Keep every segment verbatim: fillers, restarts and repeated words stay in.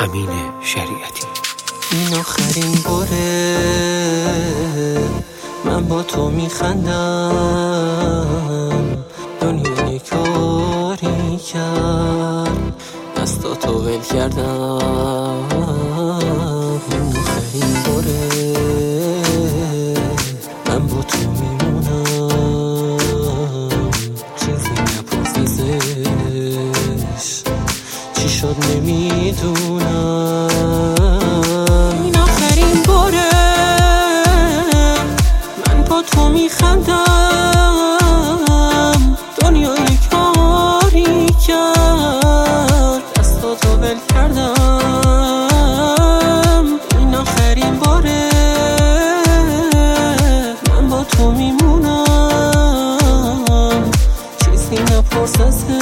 امین شریعتی. این آخرین باره من با تو میخندم، دنیا یه کاری کرد دستاتو ول کردم. این آخرین باره من با تو میمونم، چیزی نپرسیزش چی شد نمیدونم. این آخرین باره من با تو میخندم، دنیا یه کاری کرد دستاتو ول کردم. این آخرین باره من با تو میمونم، چیزی نپرس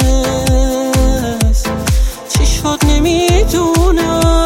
ازش چی شد نمیدونم.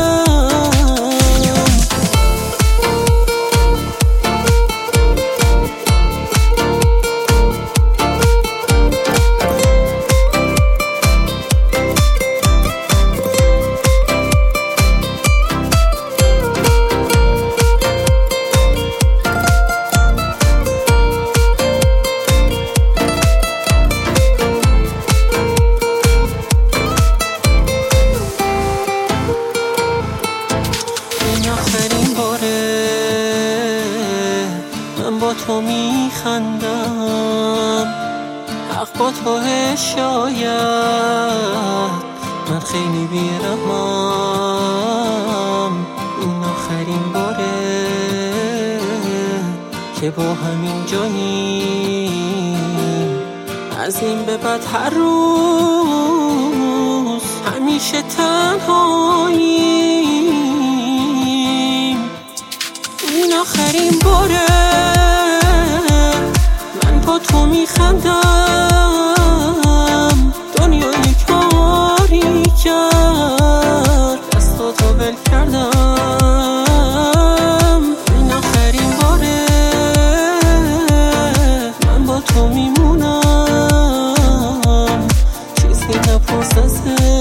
آخرین باره من با تو میخندم، حق با توه شاید من خیلی بیرحمم. این آخرین باره که با همین جاییم، از این به بعد هر روز همیشه تنهاییم. این آخرین باره من با تو میخندم، دنیا یه کاری کرد دستاتو ول کردم. این آخرین باره من با تو میمونم، چیزی نپرس ازش